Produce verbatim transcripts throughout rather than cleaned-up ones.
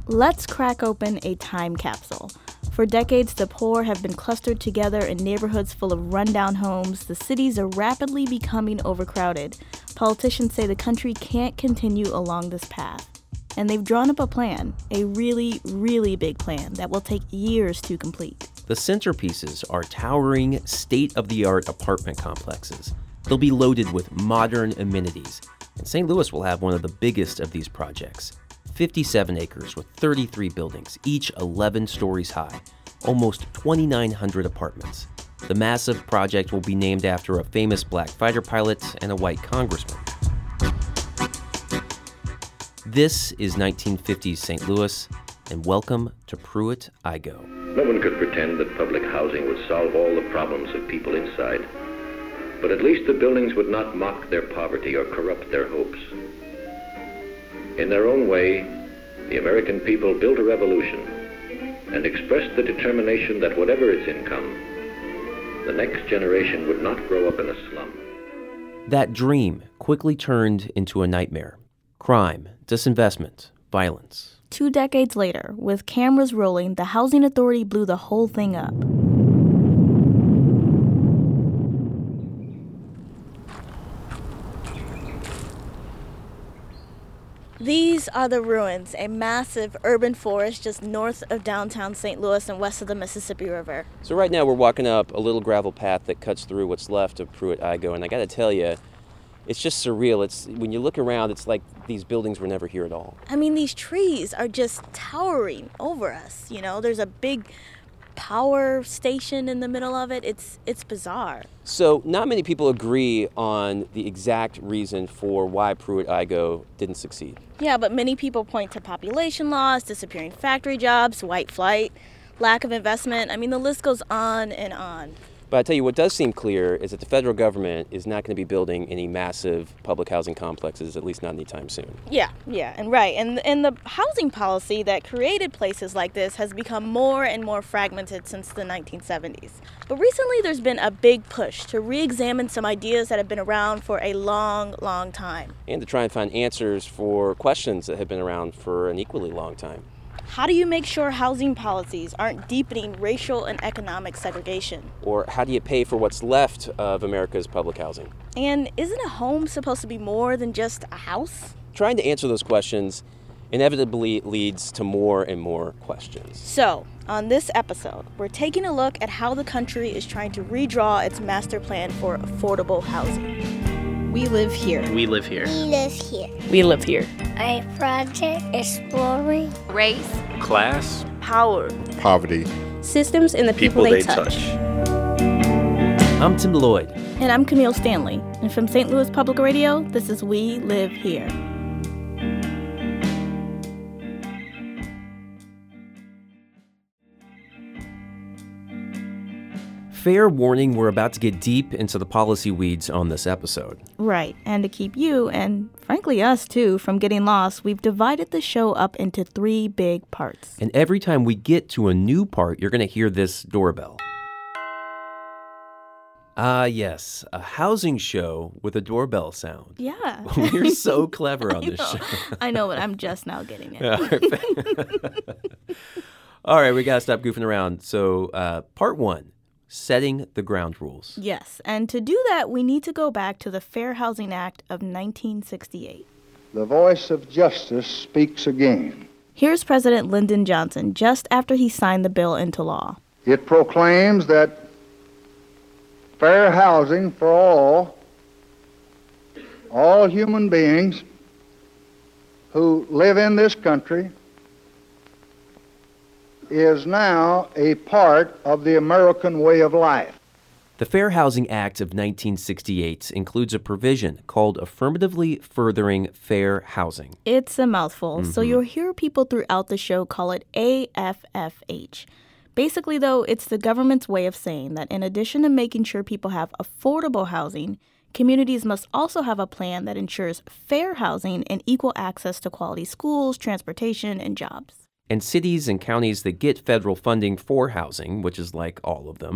Let's crack open a time capsule. For decades, the poor have been clustered together in neighborhoods full of rundown homes. The cities are rapidly becoming overcrowded. Politicians say the country can't continue along this path. And they've drawn up a plan, a really, really big plan that will take years to complete. The centerpieces are towering, state-of-the-art apartment complexes. They'll be loaded with modern amenities. And Saint Louis will have one of the biggest of these projects. fifty-seven acres with thirty-three buildings, each eleven stories high, almost twenty-nine hundred apartments. The massive project will be named after a famous black fighter pilot and a white congressman. This is nineteen fifties Saint Louis, and welcome to Pruitt-Igoe. No one could pretend that public housing would solve all the problems of people inside. But at least the buildings would not mock their poverty or corrupt their hopes. In their own way, the American people built a revolution and expressed the determination that whatever its income, the next generation would not grow up in a slum. That dream quickly turned into a nightmare. Crime, disinvestment, violence. Two decades later, with cameras rolling, the Housing Authority blew the whole thing up. These are the ruins, a massive urban forest just north of downtown Saint Louis and west of the Mississippi River. So right now we're walking up a little gravel path that cuts through what's left of Pruitt-Igoe, and I gotta tell you, it's just surreal. It's when you look around, it's like these buildings were never here at all. I mean, these trees are just towering over us, you know? There's a big power station in the middle of it. It's it's bizarre. So not many people agree on the exact reason for why Pruitt-Igoe didn't succeed. Yeah, but many people point to population loss, disappearing factory jobs, white flight, lack of investment. I mean, the list goes on and on. But I tell you, what does seem clear is that the federal government is not going to be building any massive public housing complexes, at least not anytime soon. Yeah, yeah, and right. And, and the housing policy that created places like this has become more and more fragmented since the nineteen seventies. But recently there's been a big push to re-examine some ideas that have been around for a long, long time. And to try and find answers for questions that have been around for an equally long time. How do you make sure housing policies aren't deepening racial and economic segregation? Or how do you pay for what's left of America's public housing? And isn't a home supposed to be more than just a house? Trying to answer those questions inevitably leads to more and more questions. So, on this episode, we're taking a look at how the country is trying to redraw its master plan for affordable housing. We live here. We live here. We live here. We live here. A project exploring race, class, power, poverty, systems, and the people, people they, they touch. touch. I'm Tim Lloyd. And I'm Camille Stanley. And from Saint Louis Public Radio, this is We Live Here. Fair warning, we're about to get deep into the policy weeds on this episode. Right, and to keep you, and frankly us too, from getting lost, we've divided the show up into three big parts. And every time we get to a new part, you're going to hear this doorbell. Ah, yes, a housing show with a doorbell sound. Yeah. We're so clever on this know. show. I know, but I'm just now getting it. All right, we got to stop goofing around. So, uh, part one. Setting the ground rules. Yes, and to do that, we need to go back to the Fair Housing Act of nineteen sixty-eight. The voice of justice speaks again. Here's President Lyndon Johnson just after he signed the bill into law. It proclaims that fair housing for all, all human beings who live in this country is now a part of the American way of life. The Fair Housing Act of nineteen sixty-eight includes a provision called Affirmatively Furthering Fair Housing. It's a mouthful, Mm-hmm. so you'll hear people throughout the show call it A F F H. Basically, though, it's the government's way of saying that in addition to making sure people have affordable housing, communities must also have a plan that ensures fair housing and equal access to quality schools, transportation, and jobs. And cities and counties that get federal funding for housing, which is like all of them,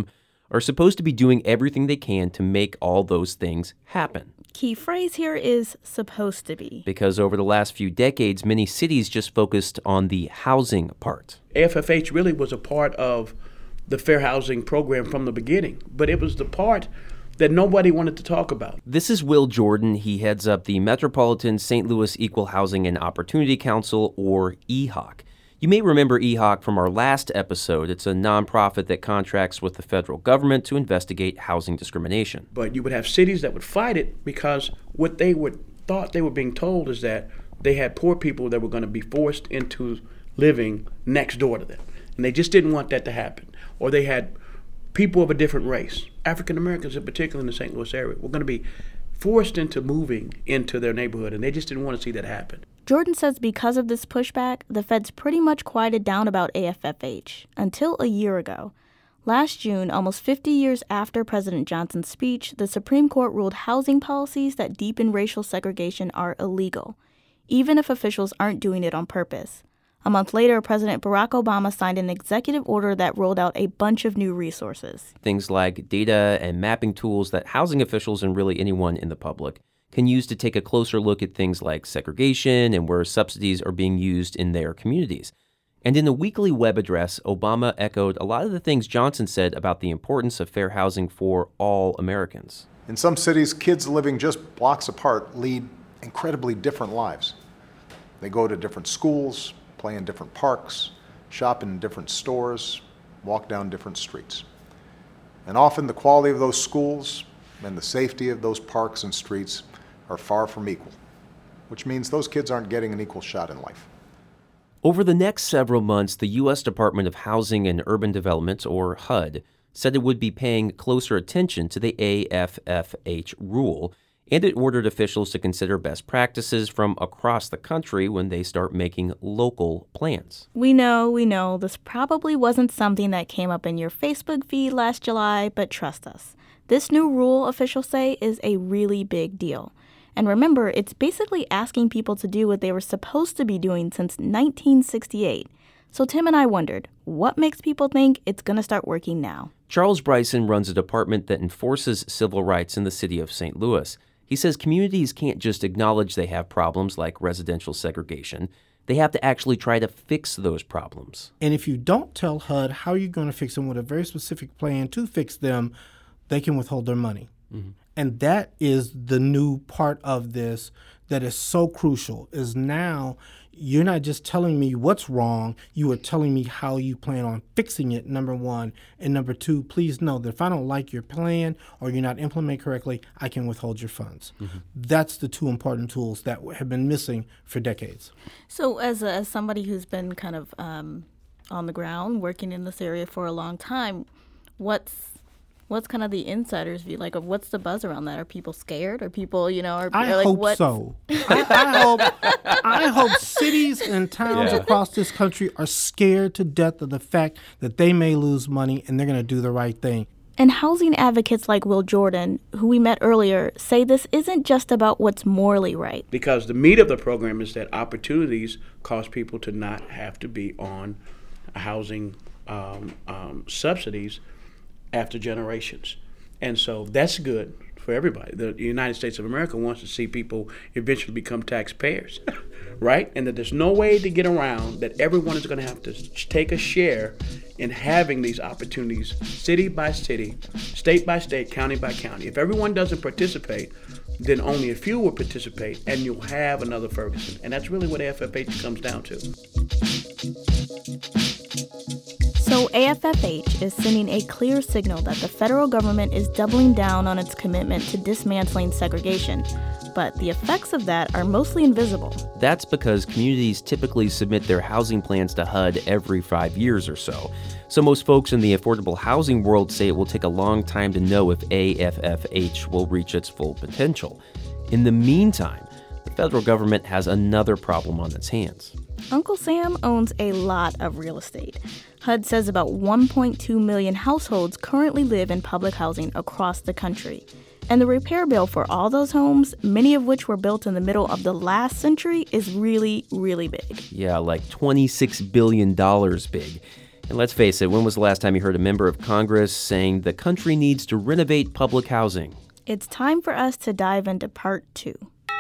are supposed to be doing everything they can to make all those things happen. Key phrase here is supposed to be. Because over the last few decades, many cities just focused on the housing part. A F F H really was a part of the fair housing program from the beginning, but it was the part that nobody wanted to talk about. This is Will Jordan. He heads up the Metropolitan Saint Louis Equal Housing and Opportunity Council, or E H O C. You may remember E H O C from our last episode. It's a nonprofit that contracts with the federal government to investigate housing discrimination. But you would have cities that would fight it because what they would thought they were being told is that they had poor people that were going to be forced into living next door to them. And they just didn't want that to happen. Or they had people of a different race, African Americans in particular in the Saint Louis area, were going to be forced into moving into their neighborhood, and they just didn't want to see that happen. Jordan says because of this pushback, the feds pretty much quieted down about A F F H until a year ago. Last June, almost fifty years after President Johnson's speech, the Supreme Court ruled housing policies that deepen racial segregation are illegal, even if officials aren't doing it on purpose. A month later, President Barack Obama signed an executive order that rolled out a bunch of new resources. Things like data and mapping tools that housing officials and really anyone in the public can use to take a closer look at things like segregation and where subsidies are being used in their communities. And in a weekly web address, Obama echoed a lot of the things Johnson said about the importance of fair housing for all Americans. In some cities, kids living just blocks apart lead incredibly different lives. They go to different schools, play in different parks, shop in different stores, walk down different streets. And often the quality of those schools and the safety of those parks and streets are far from equal, which means those kids aren't getting an equal shot in life. Over the next several months, the U S Department of Housing and Urban Development, or H U D, said it would be paying closer attention to the A F F H rule, and it ordered officials to consider best practices from across the country when they start making local plans. We know, we know, this probably wasn't something that came up in your Facebook feed last July, but trust us. This new rule, officials say, is a really big deal. And remember, it's basically asking people to do what they were supposed to be doing since nineteen sixty-eight. So Tim and I wondered, what makes people think it's going to start working now? Charles Bryson runs a department that enforces civil rights in the city of Saint Louis. He says communities can't just acknowledge they have problems like residential segregation. They have to actually try to fix those problems. And if you don't tell H U D how you're going to fix them with a very specific plan to fix them, they can withhold their money. Mm-hmm. And that is the new part of this that is so crucial, is now you're not just telling me what's wrong, you are telling me how you plan on fixing it, number one. And number two, please know that if I don't like your plan or you're not implementing correctly, I can withhold your funds. Mm-hmm. That's the two important tools that have been missing for decades. So as, a, as somebody who's been kind of um, on the ground working in this area for a long time, what's What's kind of the insider's view, like, of what's the buzz around that? Are people scared? Are people, you know, are, I are like, hope what's... so. I, I hope I hope cities and towns Yeah. across this country are scared to death of the fact that they may lose money and they're going to do the right thing. And housing advocates like Will Jordan, who we met earlier, say this isn't just about what's morally right. Because the meat of the program is that opportunities cause people to not have to be on housing um, um, subsidies after generations. And so that's good for everybody. The United States of America wants to see people eventually become taxpayers, right? And that there's no way to get around that everyone is going to have to take a share in having these opportunities city by city, state by state, county by county. If everyone doesn't participate, then only a few will participate, and you'll have another Ferguson. And that's really what A F F H comes down to. So A F F H is sending a clear signal that the federal government is doubling down on its commitment to dismantling segregation. But the effects of that are mostly invisible. That's because communities typically submit their housing plans to H U D every five years or so. So most folks in the affordable housing world say it will take a long time to know if A F F H will reach its full potential. In the meantime, the federal government has another problem on its hands. Uncle Sam owns a lot of real estate. H U D says about one point two million households currently live in public housing across the country. And the repair bill for all those homes, many of which were built in the middle of the last century, is really, really big. Yeah, like twenty-six billion dollars big. And let's face it, when was the last time you heard a member of Congress saying the country needs to renovate public housing? It's time for us to dive into part two.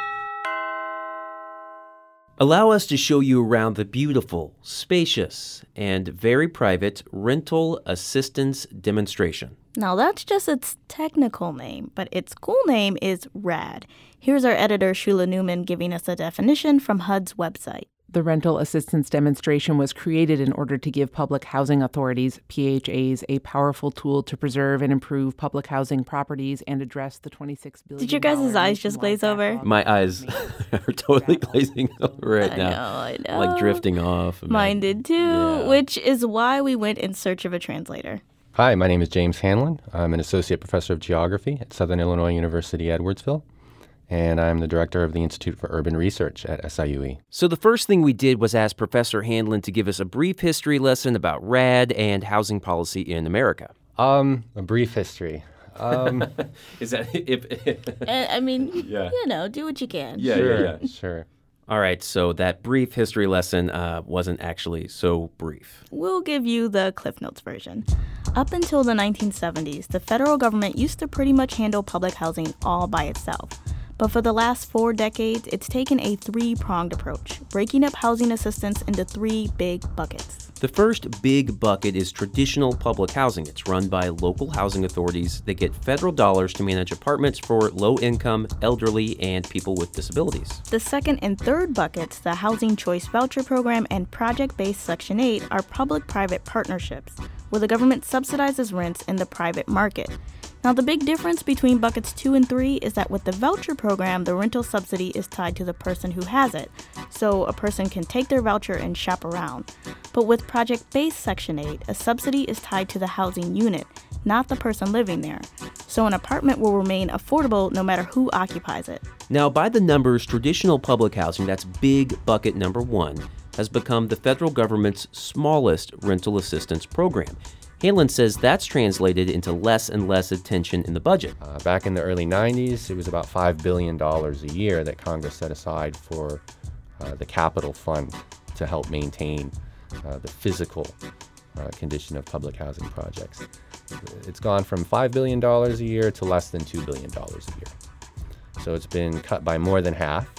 Allow us to show you around the beautiful, spacious, and very private Rental Assistance Demonstration. Now, that's just its technical name, but its cool name is RAD. Here's our editor, Shula Newman, giving us a definition from H U D's website. The Rental Assistance Demonstration was created in order to give public housing authorities, P H As, a powerful tool to preserve and improve public housing properties and address the twenty-six billion dollars. Did your guys' eyes just glaze over? My eyes are totally glazing over right I now. know, I know. Like drifting off. Mine did too, Yeah. which is why we went in search of a translator. Hi, my name is James Hanlon. I'm an associate professor of geography at Southern Illinois University, Edwardsville, and I'm the director of the Institute for Urban Research at S I U E. So the first thing we did was ask Professor Hanlon to give us a brief history lesson about RAD and housing policy in America. Um, a brief history. Um, Is that if? Uh, I mean, Yeah. you know, do what you can. Yeah, sure, yeah, yeah. sure. All right, so that brief history lesson uh, wasn't actually so brief. We'll give you the Cliff Notes version. Up until the nineteen seventies, the federal government used to pretty much handle public housing all by itself. But for the last four decades, it's taken a three-pronged approach, breaking up housing assistance into three big buckets. The first big bucket is traditional public housing. It's run by local housing authorities that get federal dollars to manage apartments for low-income, elderly, and people with disabilities. The second and third buckets, the Housing Choice Voucher Program and project-based Section eight, are public-private partnerships, where the government subsidizes rents in the private market. Now, the big difference between buckets two and three is that with the voucher program, the rental subsidy is tied to the person who has it, so a person can take their voucher and shop around. But with project-based Section eight, a subsidy is tied to the housing unit, not the person living there. So an apartment will remain affordable no matter who occupies it. Now, by the numbers, traditional public housing, that's big bucket number one, has become the federal government's smallest rental assistance program. Hanlon says that's translated into less and less attention in the budget. Uh, back in the early nineties, it was about five billion dollars a year that Congress set aside for uh, the capital fund to help maintain uh, the physical uh, condition of public housing projects. It's gone from five billion dollars a year to less than two billion dollars a year. So it's been cut by more than half.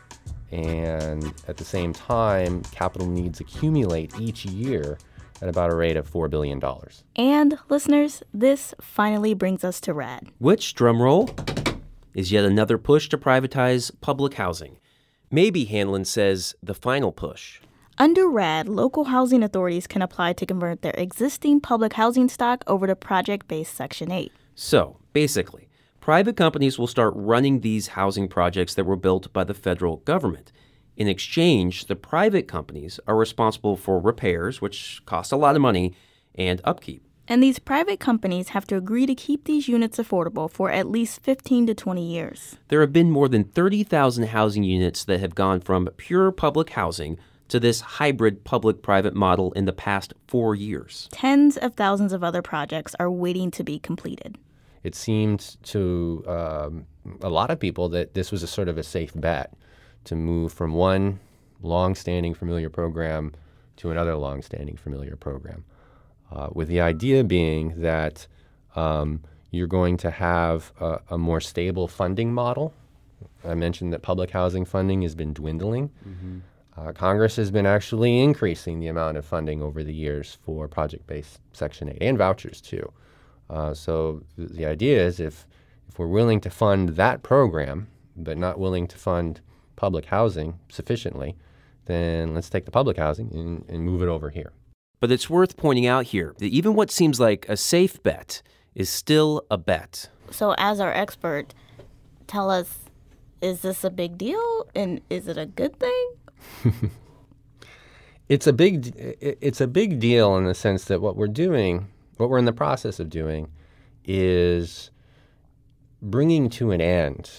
And at the same time, capital needs accumulate each year at about a rate of four billion dollars. And, listeners, this finally brings us to RAD. Which, drumroll, is yet another push to privatize public housing. Maybe, Hanlon says, the final push. Under RAD, local housing authorities can apply to convert their existing public housing stock over to project-based Section eight. So, basically, private companies will start running these housing projects that were built by the federal government. In exchange, the private companies are responsible for repairs, which cost a lot of money, and upkeep. And these private companies have to agree to keep these units affordable for at least fifteen to twenty years. There have been more than thirty thousand housing units that have gone from pure public housing to this hybrid public-private model in the past four years. Tens of thousands of other projects are waiting to be completed. It seemed to um, a lot of people that this was a sort of a safe bet to move from one long-standing familiar program to another long-standing familiar program, uh, with the idea being that um, you're going to have a, a more stable funding model. I mentioned that public housing funding has been dwindling. Mm-hmm. Uh, Congress has been actually increasing the amount of funding over the years for project-based Section eight and vouchers too. Uh, so th- the idea is if if we're willing to fund that program, but not willing to fund public housing sufficiently, then let's take the public housing and, and move it over here. But it's worth pointing out here that even what seems like a safe bet is still a bet. So as our expert, tell us, is this a big deal and is it a good thing? It's a big it's a big deal in the sense that what we're doing, what we're in the process of doing, is bringing to an end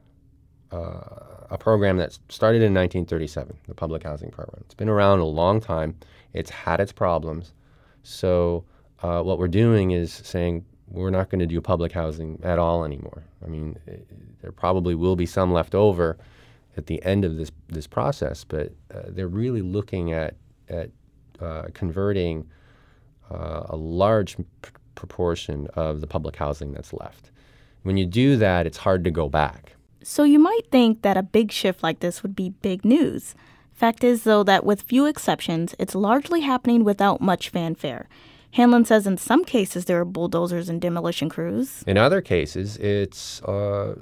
uh, a program that started in nineteen thirty-seven, the public housing program. It's been around a long time. It's had its problems. So uh, what we're doing is saying we're not going to do public housing at all anymore. I mean, it, there probably will be some left over at the end of this this process, but uh, they're really looking at at uh, converting uh, a large pr- proportion of the public housing that's left. When you do that, it's hard to go back. So you might think that a big shift like this would be big news. Fact is, though, that with few exceptions, it's largely happening without much fanfare. Hanlon says in some cases there are bulldozers and demolition crews. In other cases, it's uh,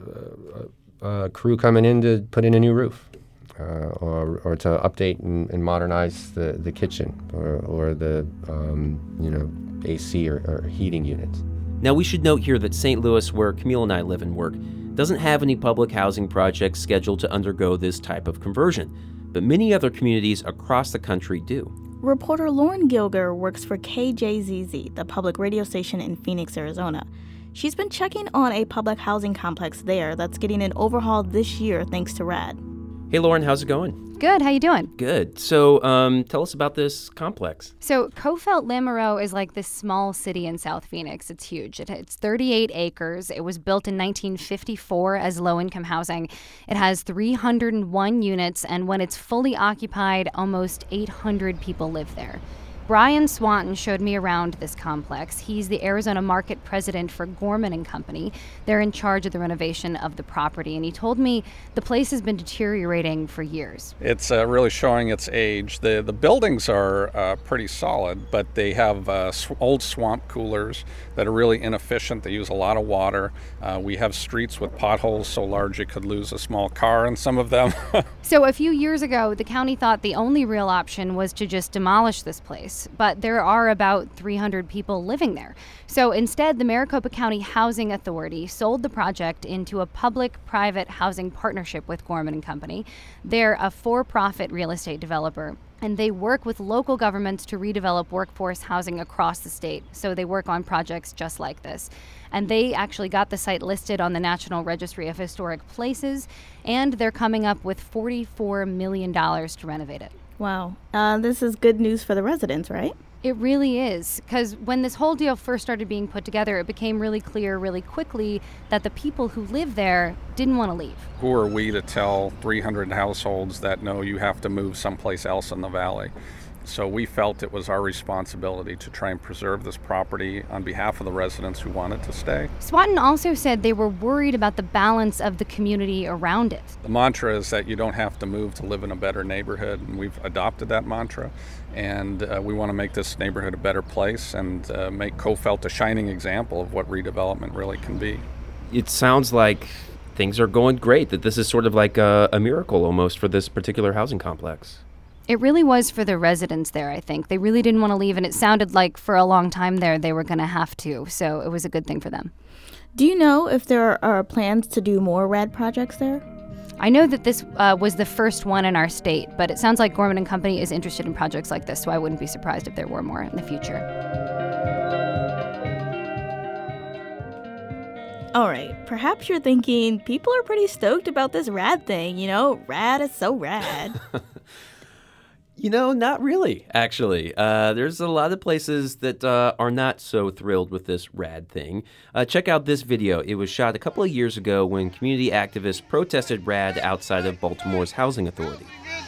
a, a crew coming in to put in a new roof uh, or, or to update and, and modernize the, the kitchen or, or the um, you know A C or, or heating units. Now, we should note here that Saint Louis, where Camille and I live and work, doesn't have any public housing projects scheduled to undergo this type of conversion, but many other communities across the country do. Reporter Lauren Gilger works for K J Z Z, the public radio station in Phoenix, Arizona. She's been checking on a public housing complex there that's getting an overhaul this year thanks to RAD. Hey, Lauren, how's it going? Good. How you doing? Good. So um, tell us about this complex. So Cofelt-Lamoureux is like this small city in South Phoenix. It's huge. It, it's thirty-eight acres. It was built in nineteen fifty-four as low-income housing. It has three hundred one units, and when it's fully occupied, almost eight hundred people live there. Brian Swanton showed me around this complex. He's the Arizona market president for Gorman and Company. They're in charge of the renovation of the property, and he told me the place has been deteriorating for years. It's uh, really showing its age. The the buildings are uh, pretty solid, but they have uh, sw- old swamp coolers that are really inefficient. They use a lot of water. Uh, we have streets with potholes so large you could lose a small car in some of them. So a few years ago, the county thought the only real option was to just demolish this place. But there are about three hundred people living there. So instead, the Maricopa County Housing Authority sold the project into a public-private housing partnership with Gorman and Company. They're a for-profit real estate developer, and they work with local governments to redevelop workforce housing across the state. So they work on projects just like this. And they actually got the site listed on the National Registry of Historic Places, and they're coming up with forty-four million dollars to renovate it. Wow. Uh, this is good news for the residents, right? It really is, because when this whole deal first started being put together, it became really clear really quickly that the people who live there didn't want to leave. Who are we to tell three hundred households that no, you have to move someplace else in the valley? So we felt it was our responsibility to try and preserve this property on behalf of the residents who wanted to stay. Swanton also said they were worried about the balance of the community around it. The mantra is that you don't have to move to live in a better neighborhood, and we've adopted that mantra. And uh, we want to make this neighborhood a better place and uh, make Cofelt a shining example of what redevelopment really can be. It sounds like things are going great, that this is sort of like a, a miracle almost for this particular housing complex. It really was for the residents there, I think. They really didn't want to leave, and it sounded like for a long time there they were going to have to, so it was a good thing for them. Do you know if there are plans to do more RAD projects there? I know that this uh, was the first one in our state, but it sounds like Gorman and Company is interested in projects like this, so I wouldn't be surprised if there were more in the future. All right, perhaps you're thinking people are pretty stoked about this RAD thing, you know? RAD is so rad. You know, not really, actually. Uh, there's a lot of places that uh, are not so thrilled with this RAD thing. Uh, check out this video. It was shot a couple of years ago when community activists protested RAD outside of Baltimore's housing authority.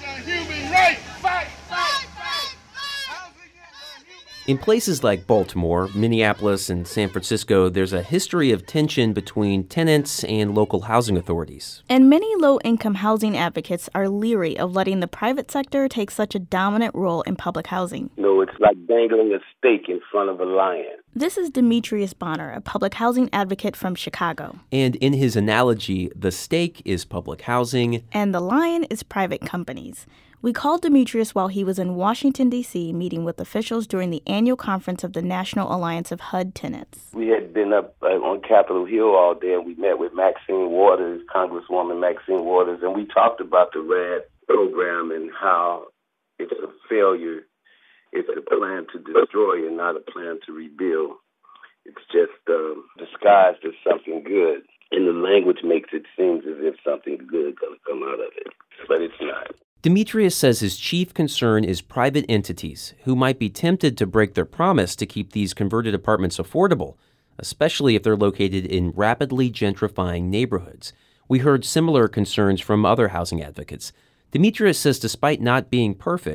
In places like Baltimore, Minneapolis, and San Francisco, there's a history of tension between tenants and local housing authorities. And many low-income housing advocates are leery of letting the private sector take such a dominant role in public housing. No, it's like dangling a steak in front of a lion. This is Demetrius Bonner, a public housing advocate from Chicago. And in his analogy, the steak is public housing, and the lion is private companies. We called Demetrius while he was in Washington, D C, meeting with officials during the annual conference of the National Alliance of H U D Tenants. We had been up uh, on Capitol Hill all day, and we met with Maxine Waters, Congresswoman Maxine Waters, and we talked about the RAD program and how it's a failure. It's a plan to destroy and not a plan to rebuild. It's just um, disguised as something good, and the language makes it seem as if something good is going to come out of it, but it's not. Demetrius says his chief concern is private entities who might be tempted to break their promise to keep these converted apartments affordable, especially if they're located in rapidly gentrifying neighborhoods. We heard similar concerns from other housing advocates. Demetrius says despite not being perfect,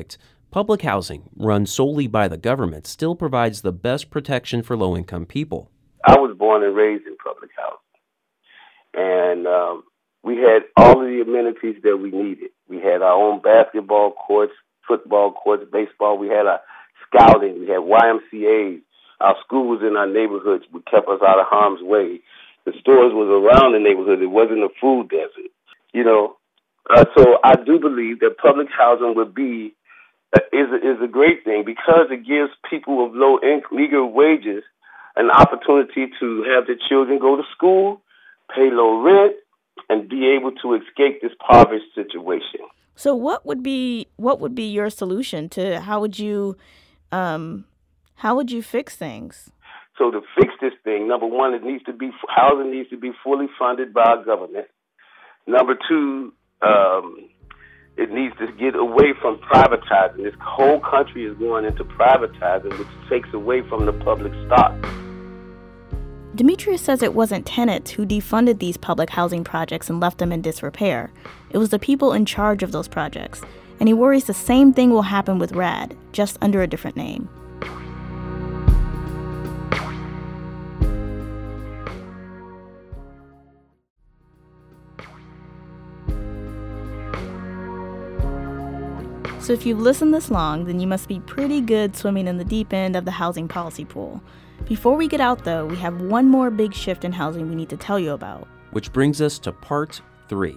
Public housing, run solely by the government, still provides the best protection for low-income people. I was born and raised in public housing, and um, we had all of the amenities that we needed. We had our own basketball courts, football courts, baseball. We had our scouting. We had Y M C As. Our schools in our neighborhoods would kept us out of harm's way. The stores was around the neighborhood. It wasn't a food desert, you know. Uh, so I do believe that public housing would be uh, is a, is a great thing because it gives people of low income, meager wages, an opportunity to have their children go to school, pay low rent, and be able to escape this poverty situation. So, what would be what would be your solution to how would you um, how would you fix things? So to fix this thing, number one, it needs to be housing needs to be fully funded by our government. Number two, um, it needs to get away from privatizing. This whole country is going into privatizing, which takes away from the public stock. Demetrius says it wasn't tenants who defunded these public housing projects and left them in disrepair. It was the people in charge of those projects. And he worries the same thing will happen with RAD, just under a different name. So if you've listened this long, then you must be pretty good swimming in the deep end of the housing policy pool. Before we get out, though, we have one more big shift in housing we need to tell you about. Which brings us to part three.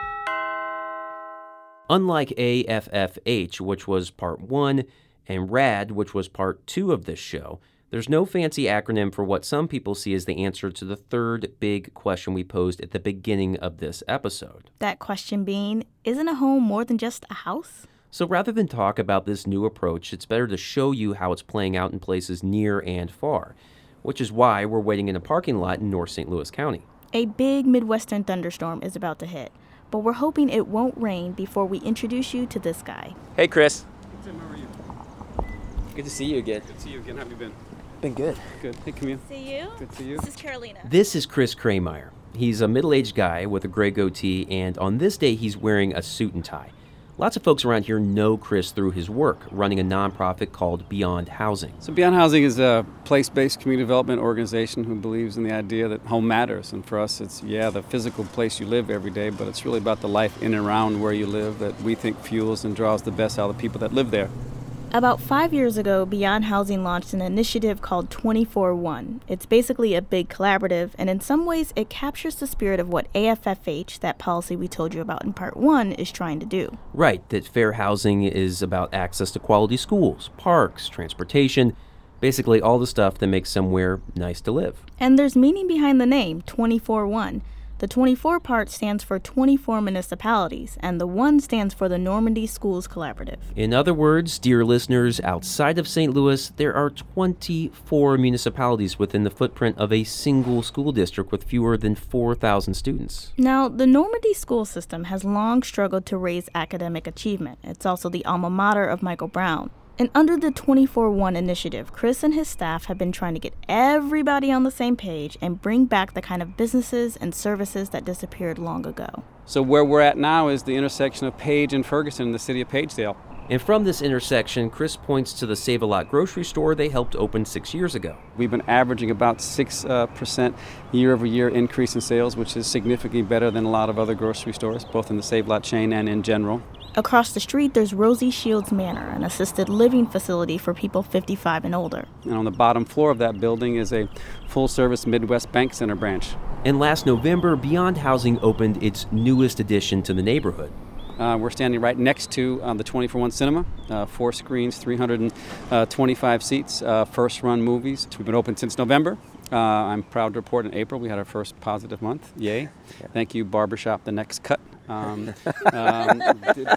Unlike A F F H, which was part one, and RAD, which was part two of this show, there's no fancy acronym for what some people see as the answer to the third big question we posed at the beginning of this episode. That question being, isn't a home more than just a house? So rather than talk about this new approach, it's better to show you how it's playing out in places near and far, which is why we're waiting in a parking lot in North Saint Louis County. A big Midwestern thunderstorm is about to hit, but we're hoping it won't rain before we introduce you to this guy. Hey, Chris. Hey, Tim, how are you? Good to see you again. Good to see you again. How have you been? Been good. Good. Hey, Camille. See you. Good to see you. This is Carolina. This is Chris Krameyer. He's a middle-aged guy with a gray goatee, and on this day, he's wearing a suit and tie. Lots of folks around here know Chris through his work, running a nonprofit called Beyond Housing. So Beyond Housing is a place-based community development organization who believes in the idea that home matters. And for us, it's, yeah, the physical place you live every day, but it's really about the life in and around where you live that we think fuels and draws the best out of the people that live there. About five years ago, Beyond Housing launched an initiative called twenty-four one. It's basically a big collaborative, and in some ways, it captures the spirit of what A F F H, that policy we told you about in part one, is trying to do. Right, that fair housing is about access to quality schools, parks, transportation, basically all the stuff that makes somewhere nice to live. And there's meaning behind the name, twenty-four one. The twenty-four part stands for twenty-four municipalities, and the one stands for the Normandy Schools Collaborative. In other words, dear listeners, outside of Saint Louis, there are twenty-four municipalities within the footprint of a single school district with fewer than four thousand students. Now, the Normandy school system has long struggled to raise academic achievement. It's also the alma mater of Michael Brown. And under the twenty-four one initiative, Chris and his staff have been trying to get everybody on the same page and bring back the kind of businesses and services that disappeared long ago. So where we're at now is the intersection of Page and Ferguson in the city of Pagedale. And from this intersection, Chris points to the Save-A-Lot grocery store they helped open six years ago. We've been averaging about six percent year-over-year increase in sales, which is significantly better than a lot of other grocery stores, both in the Save-A-Lot chain and in general. Across the street, there's Rosie Shields Manor, an assisted living facility for people fifty-five and older. And on the bottom floor of that building is a full-service Midwest Bank Center branch. And last November, Beyond Housing opened its newest addition to the neighborhood. Uh, we're standing right next to uh, the twenty-four one Cinema, uh, four screens, three hundred twenty-five seats, uh, first-run movies. We've been open since November. Uh, I'm proud to report in April we had our first positive month. Yay. Yeah. Thank you, Barbershop The Next Cut. Um, um, did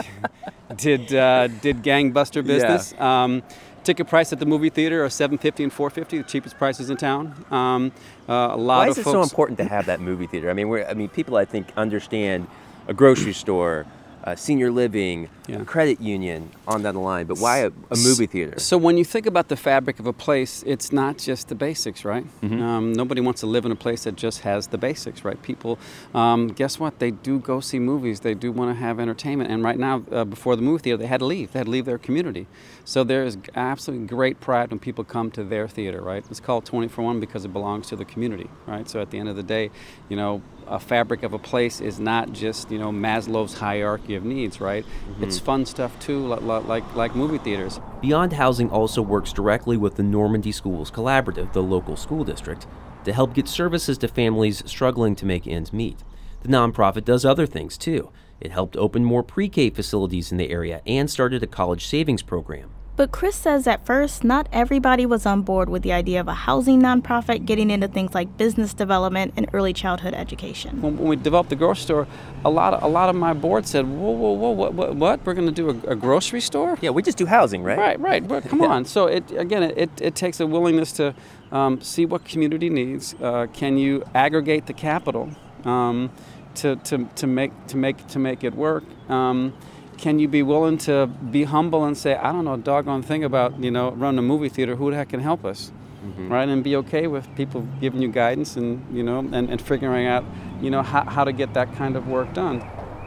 did, uh, did gangbuster business. Yeah. Um, ticket price at the movie theater are seven fifty and four fifty, the cheapest prices in town. Um, uh, a lot Why of is it folks... so important to have that movie theater? I mean, we're, I mean, people I think understand a grocery store, uh, senior living, Yeah. credit union on that line, but why a, a movie theater? So when you think about the fabric of a place, it's not just the basics, right? Mhm. Um, nobody wants to live in a place that just has the basics, right? People, um, guess what? They do go see movies. They do want to have entertainment. And right now, uh, before the movie theater, they had to leave. They had to leave their community. So there is absolutely great pride when people come to their theater, right? It's called twenty-four one because it belongs to the community, right? So at the end of the day, you know, a fabric of a place is not just, you know, Maslow's hierarchy of needs, right? Mhm. It's fun stuff too, li- li- like like movie theaters. Beyond Housing also works directly with the Normandy Schools Collaborative, the local school district, to help get services to families struggling to make ends meet. The nonprofit does other things too. It helped open more pre-K facilities in the area and started a college savings program. But Chris says at first, not everybody was on board with the idea of a housing nonprofit getting into things like business development and early childhood education. When, when we developed the grocery store, a lot of a lot of my board said, "Whoa, whoa, whoa, what, what? what? We're going to do a, a grocery store?" Yeah, we just do housing, right? Right, right. Well, come on. So it again, it, it takes a willingness to um, see what community needs. Uh, can you aggregate the capital um, to, to to make to make to make it work? Um, Can you be willing to be humble and say, I don't know a doggone thing about, you know, running a movie theater. Who the heck can help us? Mm-hmm. Right? And be okay with people giving you guidance and, you know, and, and figuring out, you know, how, how to get that kind of work done.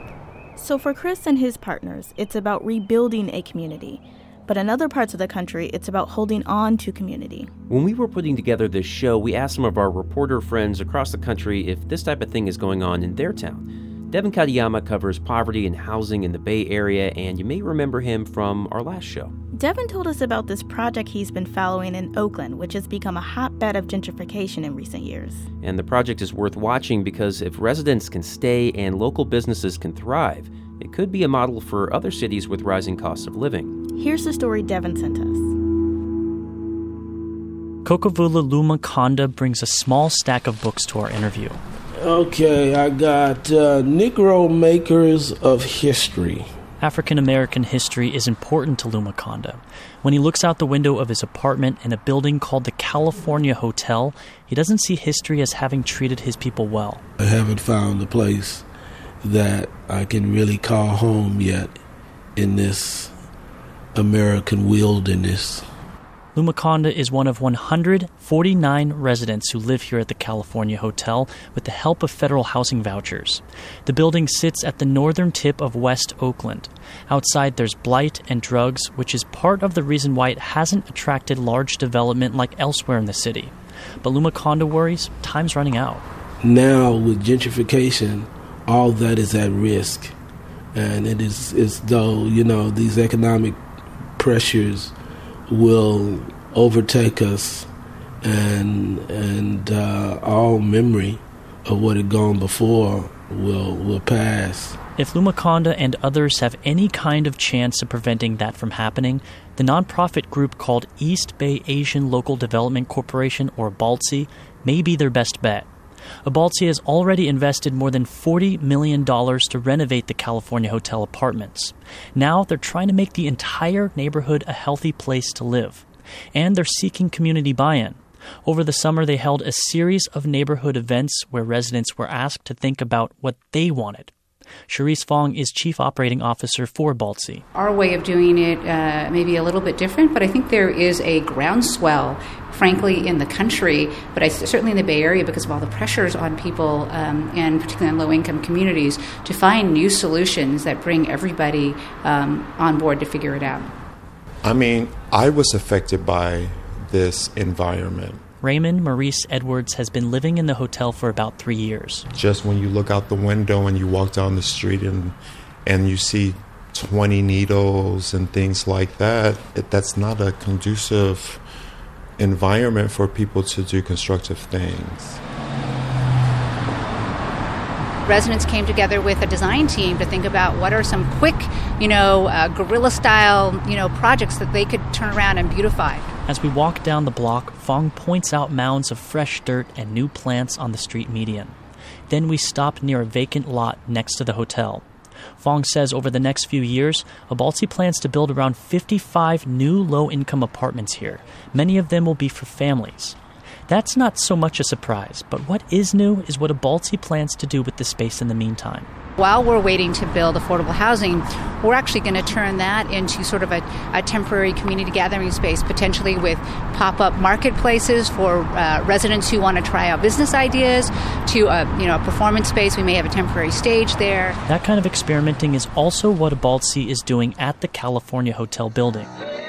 So for Chris and his partners, it's about rebuilding a community. But in other parts of the country, it's about holding on to community. When we were putting together this show, we asked some of our reporter friends across the country if this type of thing is going on in their town. Devin Katayama covers poverty and housing in the Bay Area, and you may remember him from our last show. Devin told us about this project he's been following in Oakland, which has become a hotbed of gentrification in recent years. And the project is worth watching because if residents can stay and local businesses can thrive, it could be a model for other cities with rising costs of living. Here's the story Devin sent us. Kokavula Lumaconda brings a small stack of books to our interview. Okay, I got uh, Negro Makers of History. African American history is important to Lumaconda. When he looks out the window of his apartment in a building called the California Hotel, he doesn't see history as having treated his people well. I haven't found a place that I can really call home yet in this American wilderness. Lumaconda is one of one hundred forty-nine residents who live here at the California Hotel with the help of federal housing vouchers. The building sits at the northern tip of West Oakland. Outside there's blight and drugs, which is part of the reason why it hasn't attracted large development like elsewhere in the city. But Lumaconda worries time's running out. Now with gentrification, all that is at risk. And it is as though, you know, these economic pressures will overtake us, and and uh, all memory of what had gone before will will pass. If Lumaconda and others have any kind of chance of preventing that from happening, the nonprofit group called East Bay Asian Local Development Corporation, or ABALTSI, may be their best bet. ABALTSI has already invested more than forty million dollars to renovate the California Hotel apartments. Now they're trying to make the entire neighborhood a healthy place to live. And they're seeking community buy-in. Over the summer, they held a series of neighborhood events where residents were asked to think about what they wanted. Cherise Fong is Chief Operating Officer for ABALTSI. Our way of doing it uh, may be a little bit different, but I think there is a groundswell, frankly, in the country, but I, certainly in the Bay Area because of all the pressures on people, um, and particularly on low-income communities, to find new solutions that bring everybody um, on board to figure it out. I mean, I was affected by this environment. Raymond Maurice Edwards has been living in the hotel for about three years. Just when you look out the window and you walk down the street and and you see twenty needles and things like that, it, that's not a conducive environment for people to do constructive things. Residents came together with a design team to think about what are some quick, you know, uh, guerrilla-style, you know, projects that they could turn around and beautify. As we walk down the block, Fong points out mounds of fresh dirt and new plants on the street median. Then we stop near a vacant lot next to the hotel. Fong says over the next few years, ABALTSI plans to build around fifty-five new low-income apartments here. Many of them will be for families. That's not so much a surprise, but what is new is what ABALTSI plans to do with the space in the meantime. While we're waiting to build affordable housing, we're actually going to turn that into sort of a, a temporary community gathering space, potentially with pop-up marketplaces for uh, residents who want to try out business ideas, to a, you know, a performance space. We may have a temporary stage there. That kind of experimenting is also what Abaltsi is doing at the California Hotel building.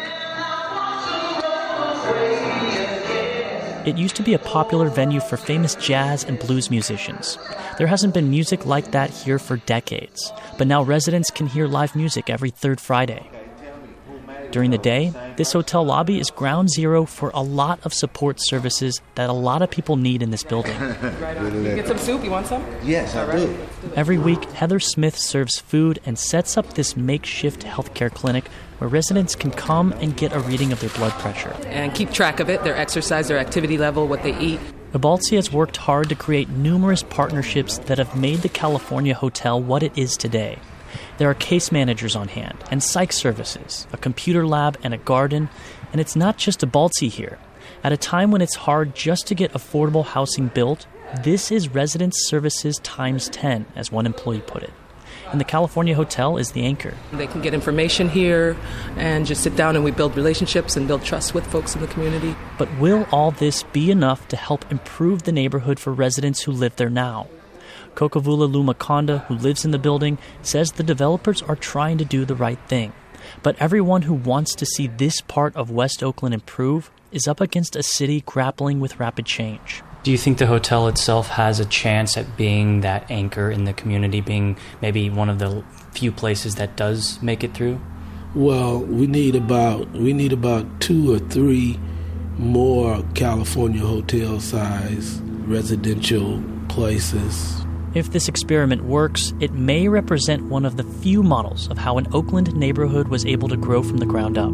It used to be a popular venue for famous jazz and blues musicians. There hasn't been music like that here for decades, but now residents can hear live music every third Friday. During the day, this hotel lobby is ground zero for a lot of support services that a lot of people need in this building. You get some soup? You want some? Yes, I do. Every week, Heather Smith serves food and sets up this makeshift healthcare clinic where residents can come and get a reading of their blood pressure. And keep track of it, their exercise, their activity level, what they eat. Abaltsi has worked hard to create numerous partnerships that have made the California Hotel what it is today. There are case managers on hand, and psych services, a computer lab, and a garden. And it's not just Abaltsi here. At a time when it's hard just to get affordable housing built, this is resident services times ten, as one employee put it. And the California Hotel is the anchor. They can get information here and just sit down and we build relationships and build trust with folks in the community. But will all this be enough to help improve the neighborhood for residents who live there now? Kokavula Lumakonda, who lives in the building, says the developers are trying to do the right thing. But everyone who wants to see this part of West Oakland improve is up against a city grappling with rapid change. Do you think the hotel itself has a chance at being that anchor in the community, being maybe one of the few places that does make it through? Well, we need about we need about two or three more California hotel-size residential places. If this experiment works, it may represent one of the few models of how an Oakland neighborhood was able to grow from the ground up.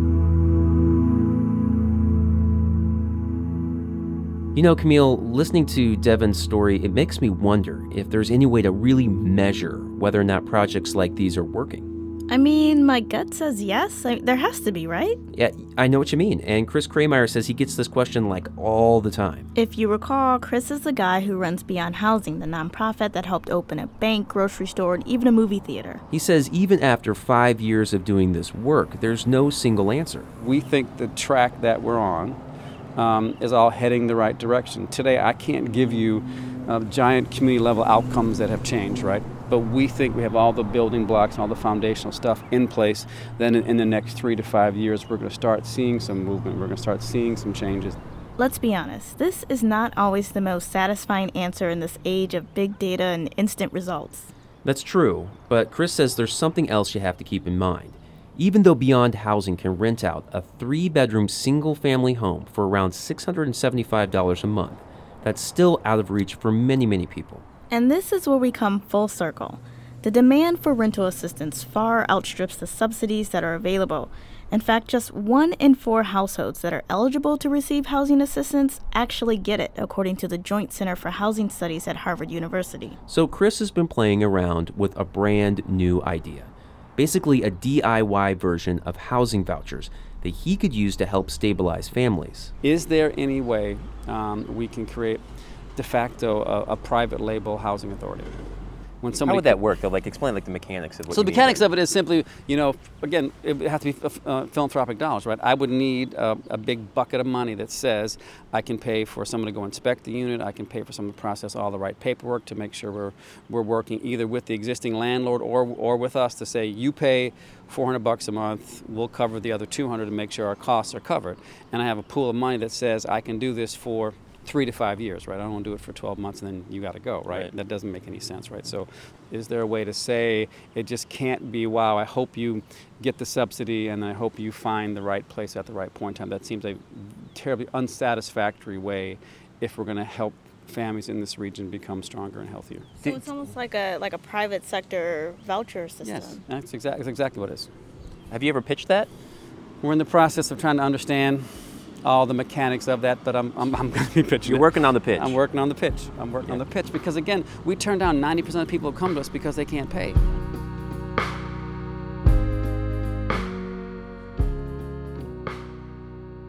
You know, Camille, listening to Devin's story, it makes me wonder if there's any way to really measure whether or not projects like these are working. I mean, my gut says yes. I, there has to be, right? Yeah, I know what you mean. And Chris Krameyer says he gets this question like all the time. If you recall, Chris is the guy who runs Beyond Housing, the nonprofit that helped open a bank, grocery store, and even a movie theater. He says even after five years of doing this work, there's no single answer. We think the track that we're on um, is all heading the right direction. Today, I can't give you uh, giant community-level outcomes that have changed, right? But we think we have all the building blocks and all the foundational stuff in place. Then in the next three to five years, we're going to start seeing some movement. We're going to start seeing some changes. Let's be honest, this is not always the most satisfying answer in this age of big data and instant results. That's true, but Chris says there's something else you have to keep in mind. Even though Beyond Housing can rent out a three-bedroom single-family home for around six hundred seventy-five dollars a month, that's still out of reach for many, many people. And this is where we come full circle. The demand for rental assistance far outstrips the subsidies that are available. In fact, just one in four households that are eligible to receive housing assistance actually get it, according to the Joint Center for Housing Studies at Harvard University. So Chris has been playing around with a brand new idea. Basically a D I Y version of housing vouchers that he could use to help stabilize families. Is there any way um, we can create de facto a, a private label housing authority? When How would that work, though? Like, explain like the mechanics of what So you the mean mechanics by- of it is simply, you know, again, it would have to be uh, philanthropic dollars, right? I would need a, a big bucket of money that says I can pay for someone to go inspect the unit, I can pay for someone to process all the right paperwork to make sure we're we're working either with the existing landlord or or with us to say, you pay four hundred bucks a month, we'll cover the other two hundred to make sure our costs are covered. And I have a pool of money that says I can do this for three to five years, right? I don't want to do it for twelve months and then you got to go, right? right? That doesn't make any sense, right? So is there a way to say it just can't be, wow, I hope you get the subsidy and I hope you find the right place at the right point in time? That seems a terribly unsatisfactory way if we're going to help families in this region become stronger and healthier. So it's almost like a like a private sector voucher system. Yes, that's, exact, that's exactly what it is. Have you ever pitched that? We're in the process of trying to understand all the mechanics of that, but I'm I'm, I'm going to be pitching. You're it. working on the pitch. I'm working on the pitch. I'm working yeah. on the pitch because, again, we turn down ninety percent of people who come to us because they can't pay.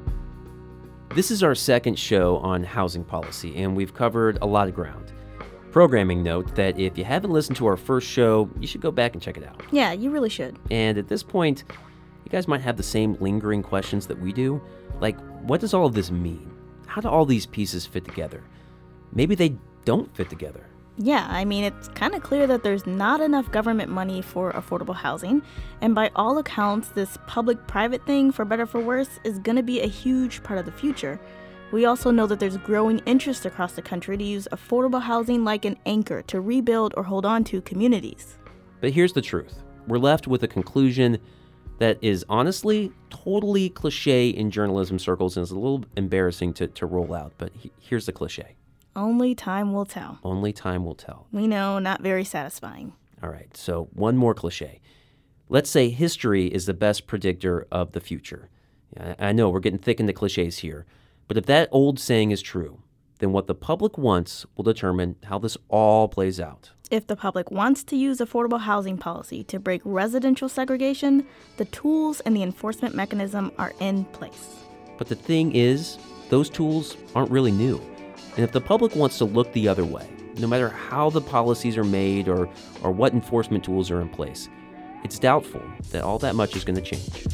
This is our second show on housing policy, and we've covered a lot of ground. Programming note that if you haven't listened to our first show, you should go back and check it out. Yeah, you really should. And at this point, you guys might have the same lingering questions that we do. Like, what does all of this mean? How do all these pieces fit together? Maybe they don't fit together. Yeah, I mean, it's kind of clear that there's not enough government money for affordable housing. And by all accounts, this public-private thing, for better or for worse, is going to be a huge part of the future. We also know that there's growing interest across the country to use affordable housing like an anchor to rebuild or hold on to communities. But here's the truth. We're left with a conclusion that is honestly totally cliche in journalism circles and is a little embarrassing to, to roll out. But he, here's the cliche. Only time will tell. Only time will tell. We know, not very satisfying. All right, so one more cliche. Let's say history is the best predictor of the future. I know we're getting thick into cliches here. But if that old saying is true, then what the public wants will determine how this all plays out. If the public wants to use affordable housing policy to break residential segregation, the tools and the enforcement mechanism are in place. But the thing is, those tools aren't really new. And if the public wants to look the other way, no matter how the policies are made or, or what enforcement tools are in place, it's doubtful that all that much is going to change.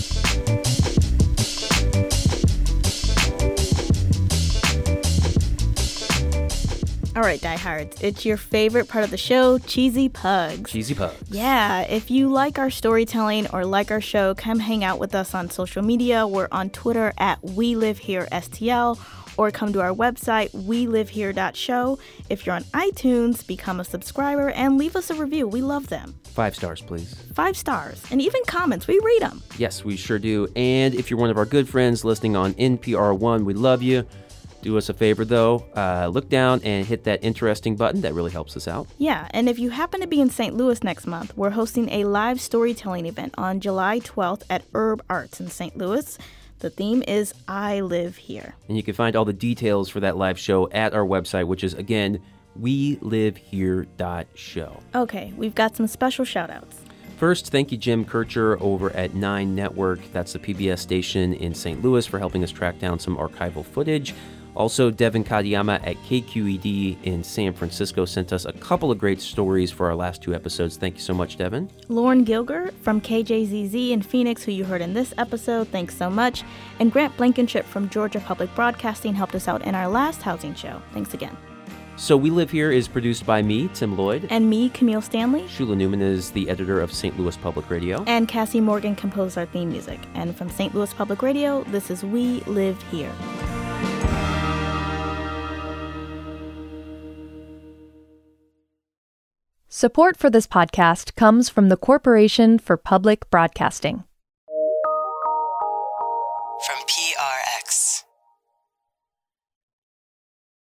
All right, diehards, it's your favorite part of the show, Cheesy Pugs. Cheesy Pugs. Yeah, if you like our storytelling or like our show, come hang out with us on social media. We're on Twitter at We Live Here S T L, or come to our website, we live here dot show. If you're on iTunes, become a subscriber and leave us a review. We love them. Five stars, please. Five stars. And even comments. We read them. Yes, we sure do. And if you're one of our good friends listening on N P R One, we love you. Do us a favor, though. Uh, look down and hit that interesting button. That really helps us out. Yeah, and if you happen to be in Saint Louis next month, we're hosting a live storytelling event on July twelfth at Herb Arts in Saint Louis. The theme is I Live Here. And you can find all the details for that live show at our website, which is, again, we live here dot show. Okay, we've got some special shout-outs. First, thank you, Jim Kircher over at Nine Network. That's the P B S station in Saint Louis, for helping us track down some archival footage. Also, Devin Kadiyama at K Q E D in San Francisco sent us a couple of great stories for our last two episodes. Thank you so much, Devin. Lauren Gilger from K J Z Z in Phoenix, who you heard in this episode. Thanks so much. And Grant Blankenship from Georgia Public Broadcasting helped us out in our last housing show. Thanks again. So We Live Here is produced by me, Tim Lloyd. And me, Camille Stanley. Shula Newman is the editor of Saint Louis Public Radio. And Cassie Morgan composed our theme music. And from Saint Louis Public Radio, this is We Live Here. Support for this podcast comes from the Corporation for Public Broadcasting.